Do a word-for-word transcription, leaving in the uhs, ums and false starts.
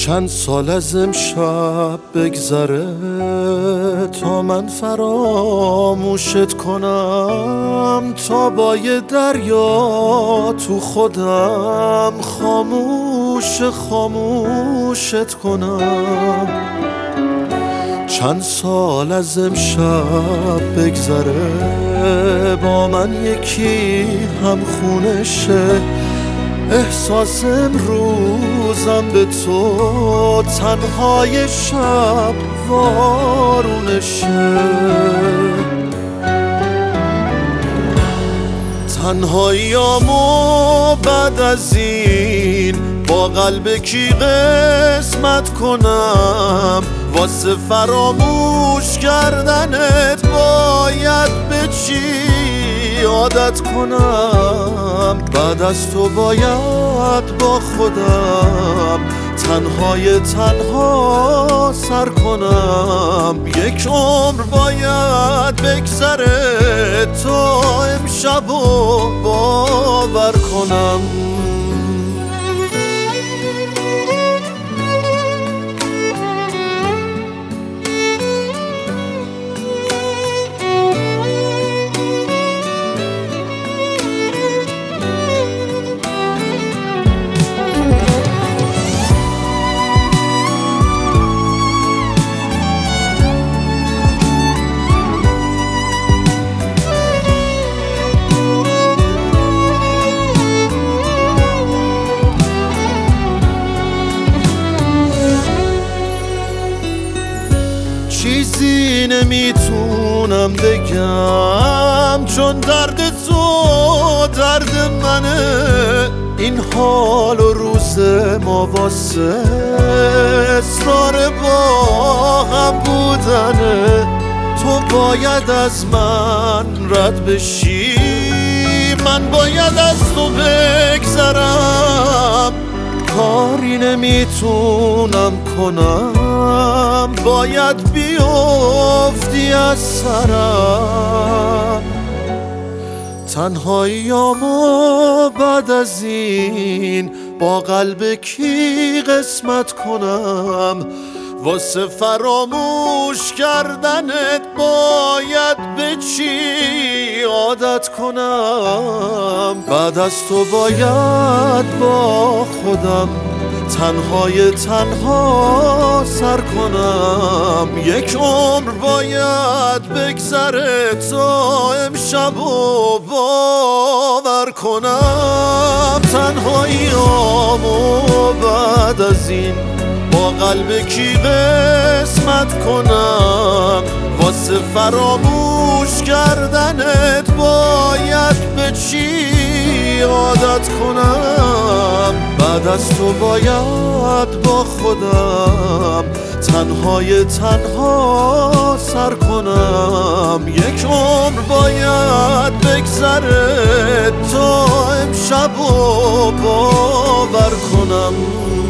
چند سال از امشب بگذره تا من فراموشت کنم، تا با یه دریا تو خودم خاموش خاموشت کنم. چند سال از امشب بگذره با من یکی هم خونشه، احساس امروزم به تو تنهای شب وارونشه. تنهاییامو بعد از این با قلب کی قسمت کنم، واسه فراموش کردنت باید به چی عادت کنم؟ بعد از تو باید با خودم تنهای تنها سر کنم. یک عمر باید بگذره تا امشبو باور کنم. چیزی نمیتونم بگم چون درد تو درد منه، این حال و روز ما واسه اصرار با هم بودنه. تو باید از من رد بشی، من باید از تو بگذرم. کاری نمیتونم کنم، باید بیفتی از سرم. تنهاییامو بعد از این با قلب کی قسمت کنم، واسه فراموش کردنت باید به چی عادت کنم؟ بعد از تو باید با خودم تنهای تنها سر کنم. یک عمر باید بگذره تا امشبو باور کنم. تنهاییامو بعد از این با قلب کی قسمت کنم، واسه فراموش کردنت باید به چی عادت کنم؟ بعد از تو باید با خودم تنهای تنها سر کنم. یک عمر باید بگذره تا امشبو باور کنم.